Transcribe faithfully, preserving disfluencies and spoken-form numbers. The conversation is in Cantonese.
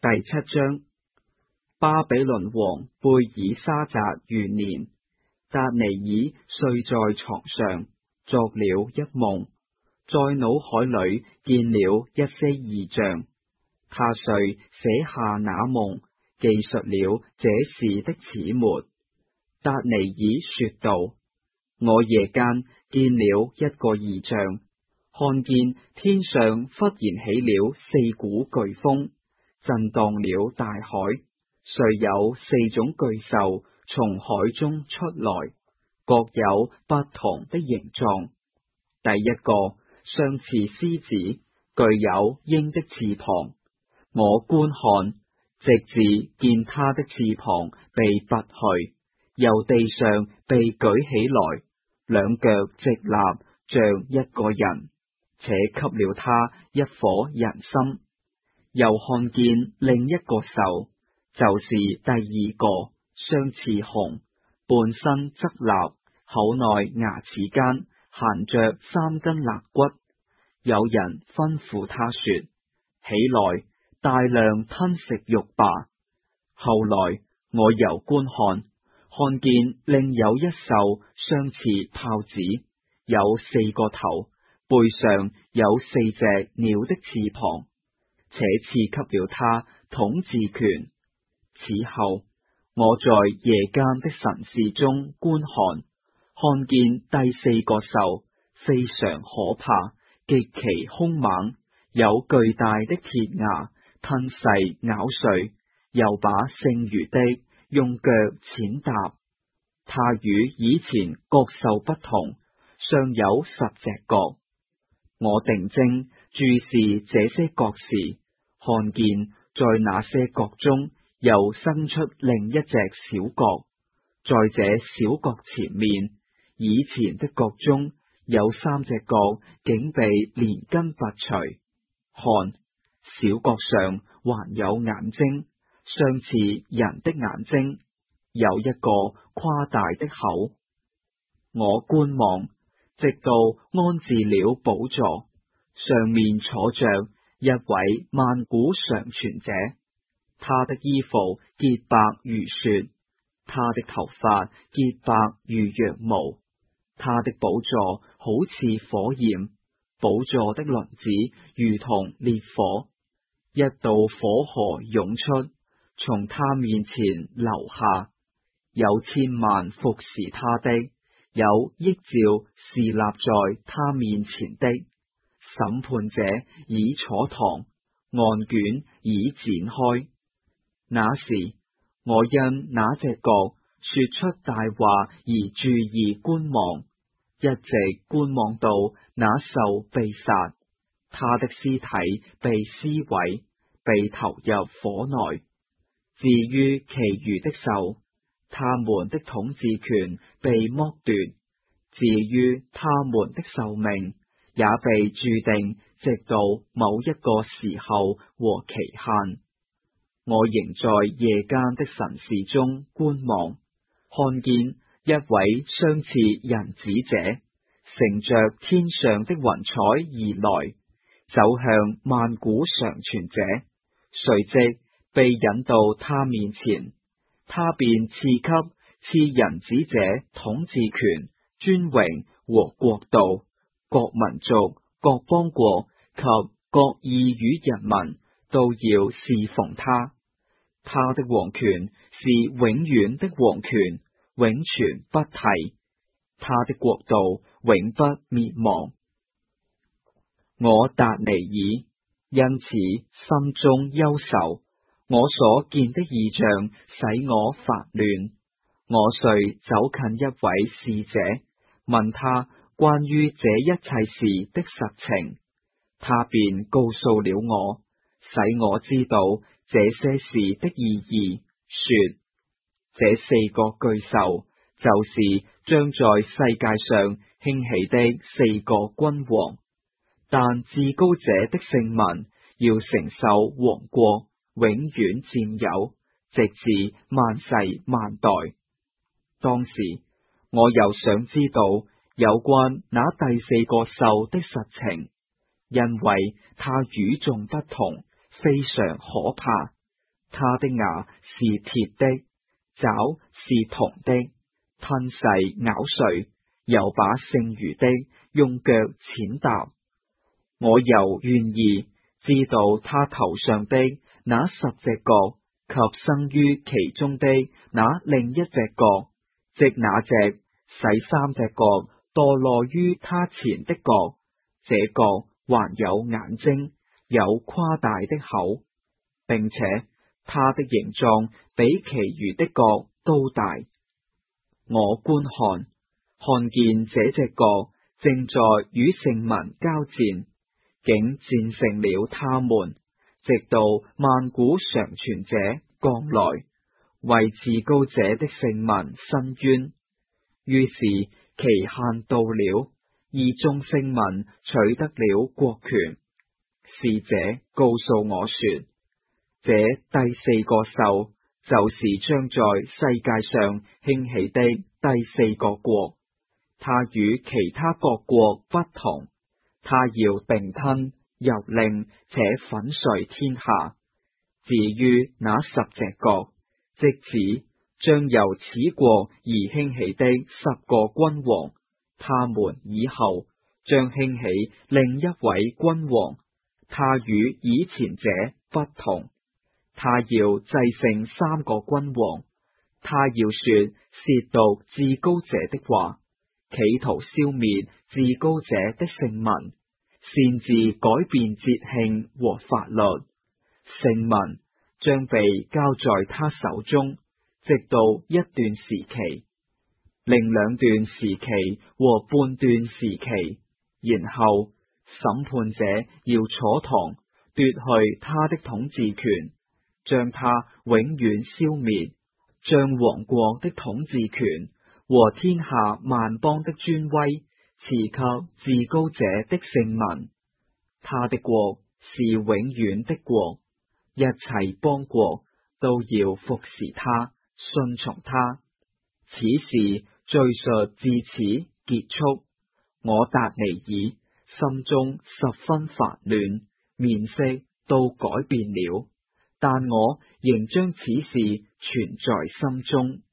第七章，巴比倫王貝爾沙匝元年，達尼爾睡在床上，作了一夢，在腦海裏見了一些異象。他遂寫下那夢，記述了這事的始末。達尼爾說道：我夜間見了一個異象，看見天上忽然起了四股颶風，震盪了大海，遂有四種巨獸從海中出來，各有不同的形狀。第一個相似獅子，具有鷹的翅膀。我觀看，直至見他的翅膀被拔去，由地上被舉起來，兩腳直立，像一個人，且給了他一顆人心。又看見另一個獸，就是第二個，相似熊，半身側立，口內牙齒間含着三根肋骨。有人吩咐他說：起來，大量吞食肉吧。後來我又觀看，看見另有一獸相似豹子，有四個頭，背上有四隻鳥的翅膀，且賜給了他統治權。此後，我在夜間的神視中觀看，看見第四個獸非常可怕，極其兇猛，有巨大的鐵牙，吞噬咬碎，又把剩餘的用腳踐踏。他與以前各獸不同，尚有十隻角。我定睛注視這些角時，看見在那些角中又生出另一隻小角，在這小角前面，以前的角中有三隻角竟被連根拔除。看，小角上還有眼睛，相似人的眼睛，有一個誇大的口。我觀望，直到安置了寶座，上面坐着一位萬古常存者，他的衣服潔白如雪，他的頭髮潔白如羊毛，他的寶座好似火焰，寶座的輪子如同烈火，一道火河湧出，從他面前流下，有千萬服侍他的，有憶召侍立在他面前的。審判者已坐堂，案卷已展開。那時，我因那隻角說出大話而注意觀望，一直觀望到那獸被殺，他的屍體被撕毀，被投入火內。至於其餘的獸，他們的統治權被剝奪，至於他們的壽命，也被注定直到某一個時候和期限。我仍在夜間的神視中觀望，看見一位相似人子者，乘着天上的雲彩而來，走向萬古常存者，隨即被引到他面前，他便賜給賜人子者統治權、尊榮和國度，各民族、各邦國及各異語人民都要侍奉他。他的王權是永遠的王權，永存不替。他的國度永不滅亡。我達尼爾因此心中憂愁，我所見的異象使我煩亂。我遂走近一位使者，問他關於這一切事的實情，他便告訴了我，使我知道這些事的意義，說：這四個巨獸就是將在世界上興起的四個君王，但至高者的聖民要承受王國，永遠佔有，直至萬世萬代。當時我又想知道有關那第四個獸的實情，因為它與眾不同，非常可怕。 他的牙是鐵的，爪是銅的，吞噬咬碎，又把剩餘的用腳踐踏。我又願意知道他頭上的那十隻角及生於其中的那另一隻角，即那隻使三隻角墮落於他前的角，這角還有眼睛，有誇大的口，並且他的形狀比其餘的角都大。我觀看，看見這隻角正在與聖民交戰，竟戰勝了他們，直到萬古常存者降來，為至高者的聖民申冤。於是期限到了，而眾聖民取得了國權。使者告訴我說，這第四個獸就是將在世界上興起的第四個國，它與其他各國不同，它要並吞、蹂躪且粉碎天下。至於那十隻角，即指將由此國而興起的十個君王，他們以後將興起另一位君王，他與以前者不同，他要制勝三個君王，他要說褻瀆至高者的話，企圖消滅至高者的聖民，擅自改變節慶和法律。聖民將被交在他手中，直到一段時期，另兩段時期和半段時期，然後審判者要坐堂，奪去他的統治權，將他永遠消滅，將王國的統治權和天下萬邦的尊威賜給至高者的聖民。他的國是永遠的國，一切邦國都要服侍他，順從他。此事敘述至此結束。我達尼爾心中十分煩亂，面色都改變了，但我仍將此事存在心中。